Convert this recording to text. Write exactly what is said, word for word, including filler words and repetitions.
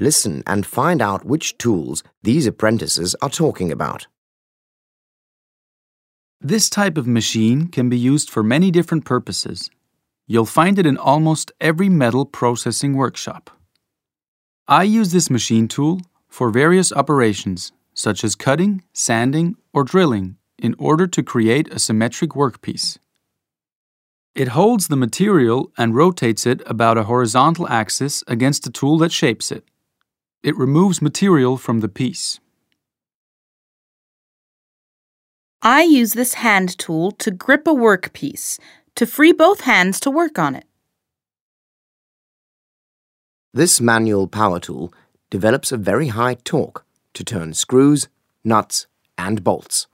Listen and find out which tools these apprentices are talking about. This type of machine can be used for many different purposes. You'll find it in almost every metal processing workshop. I use this machine tool for various operations, such as cutting, sanding, or drilling, in order to create a symmetric workpiece. It holds the material and rotates it about a horizontal axis against the tool that shapes it. It removes material from the piece. I use this hand tool to grip a workpiece, to free both hands to work on it. This manual power tool develops a very high torque to turn screws, nuts, and bolts.